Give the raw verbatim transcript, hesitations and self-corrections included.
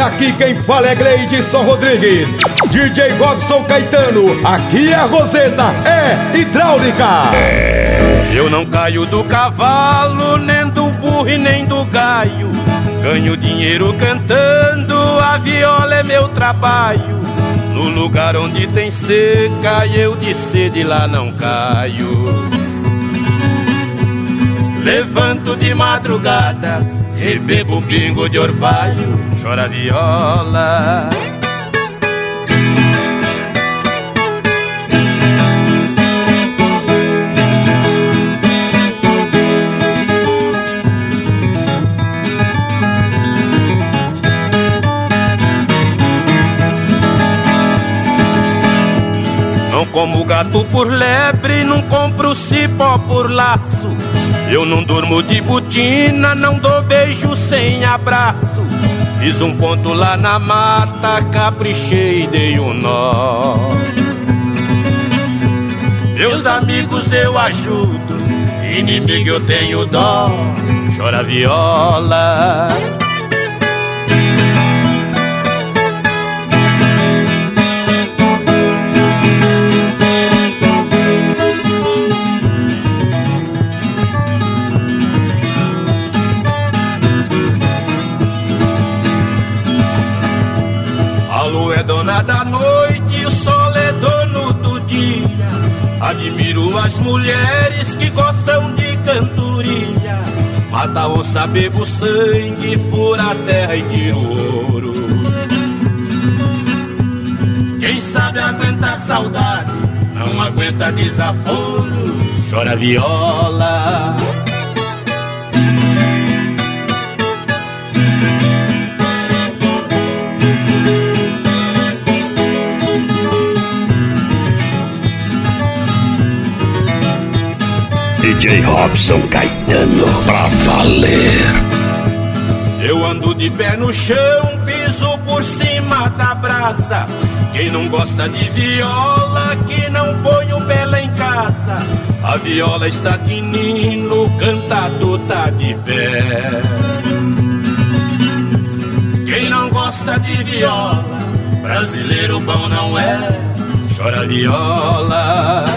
Aqui quem fala é Gleidson Rodrigues. D J Robson Caetano, aqui a Roseta é hidráulica. Eu não caio do cavalo, nem do burro e nem do gaio. Ganho dinheiro cantando, a viola é meu trabalho. No lugar onde tem seca, eu de sede lá não caio. Levanto de madrugada e bebo pingo de orvalho, chora viola. Não como gato por lebre, não compro cipó por laço. Eu não durmo de botina, não dou beijo sem abraço. Fiz um ponto lá na mata, caprichei e dei um nó. Meus amigos eu ajudo, inimigo eu tenho dó, chora viola. Dona da noite, o sol é dono do dia. Admiro as mulheres que gostam de cantoria. Mata a onça, bebo sangue, fura a terra e tira o ouro. Quem sabe aguenta a saudade, não aguenta desaforo, chora viola. D J Robson Caetano, pra valer. Eu ando de pé no chão, piso por cima da brasa. Quem não gosta de viola, que não põe o pé lá em casa. A viola está tinindo, o cantador tá de pé. Quem não gosta de viola, brasileiro bom não é, chora viola.